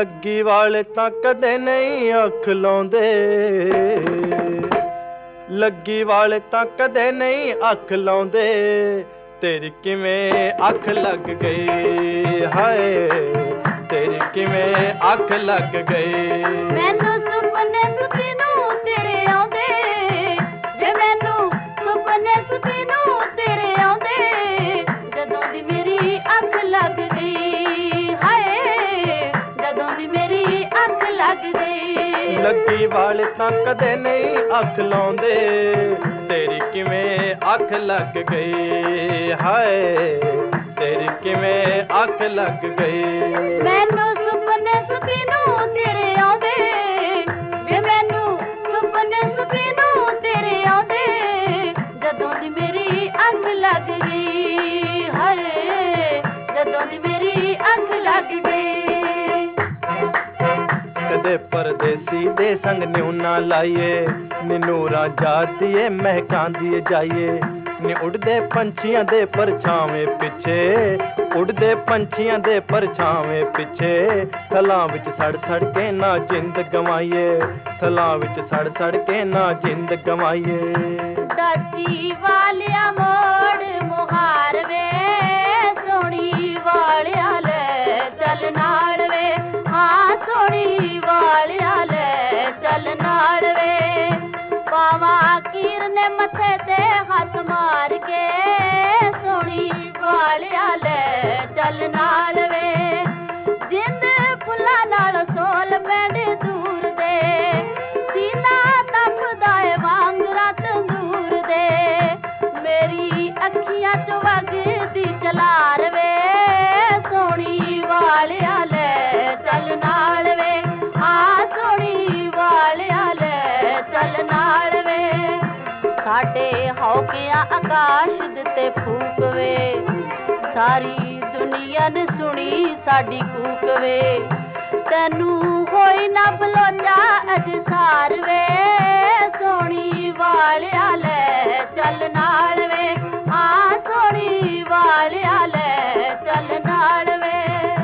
ਲੱਗੀ ਵਾਲੇ ਤਾਂ ਕਦੇ ਨਹੀਂ ਅੱਖ ਲਾਉਂਦੇ, ਲੱਗੀ ਵਾਲੇ ਤਾਂ ਕਦੇ ਨਹੀਂ ਅੱਖ ਲਾਉਂਦੇ, ਤੇਰੀ ਕਿਵੇਂ ਅੱਖ ਲੱਗ ਗਈ ਹਾਏ, ਤੇਰੀ ਕਿਵੇਂ ਅੱਖ ਲੱਗ ਗਈ। ਮੈਨੂੰ ਸੁਪਨੇ ਸੁਤੀ ਨੂੰ ਤੇਰੇ ਆਉਂਦੇ, ਜੇ ਮੈਨੂੰ ਸੁਪਨੇ ਸੁਤੀ ਨੂੰ ਤੇਰੇ ਆਉਂਦੇ, ਜਦੋਂ ਦੀ ਮੇਰੀ ਅੱਖ ਲੱਗ ਗਈ ਹਾਏ, ਜਦੋਂ ਦੀ ਮੇਰੀ ਅੱਖ ਲੱਗ ਗਈ। ਲੱਗੀ ਵਾਲੇ ਤਾਂ ਕਦੇ ਨਹੀਂ ਅੱਖ ਲਾਉਂਦੇ, ਤੇਰੀ ਕਿਵੇਂ ਅੱਖ ਲੱਗ ਗਈ ਹਾਏ, ਤੇਰੀ ਕਿਵੇਂ ਅੱਖ ਲੱਗ ਗਈ। ਮੈਨੂੰ ਸੁਪਨੇ ਸੁਤੀ ਨੂੰ ਤੇਰੇ ਆਉਂਦੇ, ਜੇ ਮੈਨੂੰ ਸੁਪਨੇ ਸੁਤੀ ਨੂੰ ਤੇਰੇ ਆਉਂਦੇ, ਜਦੋਂ ਦੀ ਮੇਰੀ ਅੱਖ ਲੱਗ ਗਈ ਹਾਏ, ਜਦੋਂ ਦੀ ਮੇਰੀ ਅੱਖ ਲੱਗ ਗਈ। ਕਦੇ ਪਰਦੇਸੀ ਦੇ ਸੰਗ ਨਿਉ ਨਾ ਲਾਈਏ, ਨੀ ਨੂਰਾਂ ਜਾਦੀਏ ਮਹਿਕਾਂਦੀਏ ਜਾਈਏ, ਨੀ ਉੜਦੇ ਪੰਛੀਆਂ ਦੇ ਪਰਛਾਵੇਂ ਪਿੱਛੇ, ਉੜਦੇ ਪੰਛੀਆਂ ਦੇ ਪਰਛਾਵੇਂ ਪਿੱਛੇ, ਥਲਾਂ ਵਿੱਚ ਸੜ ਸੜ ਕੇ ਨਾ ਜਿੰਦ ਗਵਾਈਏ, ਥਲਾਂ ਵਿੱਚ ਸੜ ਸੜ ਕੇ ਨਾ ਜਿੰਦ ਗਵਾਈਏ। ਦਾਤੀ ਵਾਲਿਆ ਮੋੜ ਮੁਹਾਰ ਵੇ, ਸੋਹਣੀ ਵਾਲਿਆ ਲੈ ਚੱਲ ਨਾਲ ਵੇ, ਹਾਂ ਸੋਹਣੀ ਵਾਲਿਆ ਲੈ ਚੱਲ ਨਾਲ ਵੇ। ਪਾਵਾਂ ਕੀਰ ਨੇ ਮੱਥੇ ਤੇ ਹੱਥ ਮਾਰ ਕੇ, ਸੋਹਣੀ ਵਾਲਿਆ ਲੈ ਚੱਲ ਨਾਲ ਵੇ। ਜਿੰਦ ਫੁੱਲਾਂ ਨਾਲ ਸੋਲ ਪੈਂਦੇ ਦੂਰ ਦੇ, ਸੀਨਾ ਤਪਦਾ ਏ ਵਾਂਗਰਾ ਤੰਦੂਰ ਦੇ, ਮੇਰੀ ਅੱਖੀਆਂ ਚ ਵਗਦੀ ਜਲਾਰ ਵੇ, ਸੋਹਣੀ ਵਾਲਿਆ ਲੈ ਚੱਲ ਨਾਲ ਵੇ, ਹਾਂ ਸੋਹਣੀ ਵਾਲਿਆ ਲੈ ਚੱਲ ਨਾਲ ਵੇ। ਸਾਡੇ ਹੌਕਿਆਂ ਆਕਾਸ਼ ਦਿੱਤੇ ਫੂਕ ਵੇ, ਸਾਰੀ ਦੁਨੀਆ ਨੇ ਸੁਣੀ ਸਾਡੀ ਕੂਕ ਵੇ, ਤੈਨੂੰ ਹੋਈ ਨਾ ਬਲੋਚਾ ਅਜਸਾਰ ਵੇ, ਸੋਹਣੀ ਵਾਲਿਆ ਲੈ ਚੱਲ ਨਾਲ ਵੇ, ਹਾਂ ਸੋਹਣੀ ਵਾਲਿਆ ਲੈ ਚੱਲ ਨਾਲ ਵੇ।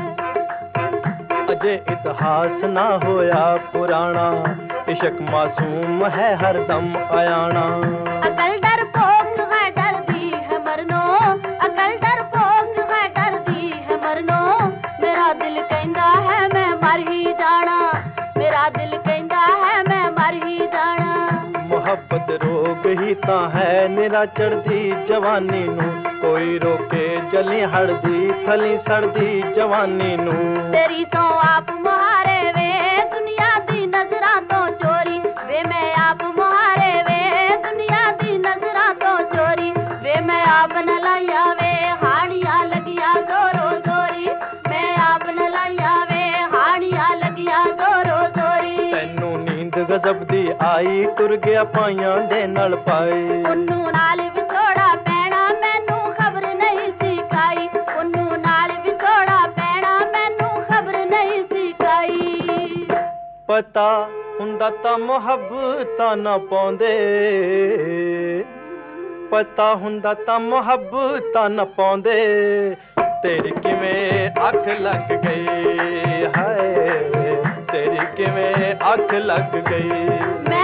ਅਜੇ ਇਤਿਹਾਸ ਨਾ ਹੋਇਆ ਪੁਰਾਣਾ, ਇਸ਼ਕ ਮਾਸੂਮ ਹੈ ਹਰਦਮ ਆयाना। ਅਕਲ ਡਰਪੋਕ ਹੈ ਡਰਦੀ ਹੈ ਮਰਨੋ, ਅਕਲ ਡਰਪੋਕ ਹੈ ਡਰਦੀ ਹੈ ਮਰਨੋ, ਮੇਰਾ ਦਿਲ ਕਹਿੰਦਾ ਹੈ ਮੈਂ ਮਰ ਹੀ ਜਾਣਾ, ਮੇਰਾ ਦਿਲ ਕਹਿੰਦਾ ਹੈ ਮੈਂ ਮਰ ਹੀ ਜਾਣਾ। ਮੁਹੱਬਤ ਰੋਗ ਹੀ ਤਾਂ ਹੈ ਨਿਰਾ ਚੜਦੀ ਜਵਾਨੀ ਨੂੰ, ਕੋਈ ਰੋਕੇ ਜਲੀ ਹੜਦੀ ਥਲੀ ਸੜਦੀ ਜਵਾਨੀ ਨੂੰ। ਤੇਰੀ ਤੋਂ ਆਪ ਮੁਹਾਰੇ ਵੇ ਦੁਨੀਆ ਦੀ ਨਜ਼ਰਾਂ ਤੋਂ ਚੋਰੀ, ਵੇ ਮੈਂ ਆਪ ਮੁਹਾਰੇ ਵੇ ਦੁਨੀਆ ਦੀ ਨਜ਼ਰਾਂ ਤੋਂ ਚੋਰੀ, ਵੇ ਮੈਂ ਆਪ ਨ ਲਾਇਆ ਵੇ ਹਾੜੀਆਂ ਲੱਗੀਆਂ ਜ਼ੋਰੋ ਜ਼ੋਰੀ, ਮੈਂ ਆਪ ਨ ਲਾਇਆ ਵੇ ਹਾੜੀਆਂ ਲੱਗੀਆਂ ਜ਼ੋਰੋ ਜ਼ੋਰੀ। ਤੈਨੂੰ ਨੀਂਦ ਗਜ਼ਬ ਦੀ ਆਈ, ਤੁਰ ਗਿਆ ਪਾਈਆਂ ਦੇ ਨਾਲ ਪਾਈ, ਉਹਨੂੰ ਨਾਲ ਵਿਛੋੜਾ ਪੈਣਾ ਮੈਨੂੰ ਖਬਰ ਨਹੀਂ ਸੀ ਕਾਈ, ਉਹਨੂੰ ਨਾਲ ਵਿਛੋੜਾ ਪੈਣਾ ਮੈਨੂੰ ਖਬਰ ਨਹੀਂ ਸੀ ਕਾਈ। ਪਤਾ ਹੁੰਦਾ ਤਾਂ ਮੁਹੱਬਤਾਂ ਨਾ ਪਾਉਂਦੇ, ਪਤਾ ਹੁੰਦਾ ਤਾਂ ਮੁਹੱਬਤਾਂ ਨਾ ਪਾਉਂਦੇ, ਤੇਰੀ ਕਿਵੇਂ ਅੱਖ ਲੱਗ ਗਈ ਹਾਏ, ਤੇਰੀ ਕਿਵੇਂ ਅੱਖ ਲੱਗ ਗਈ।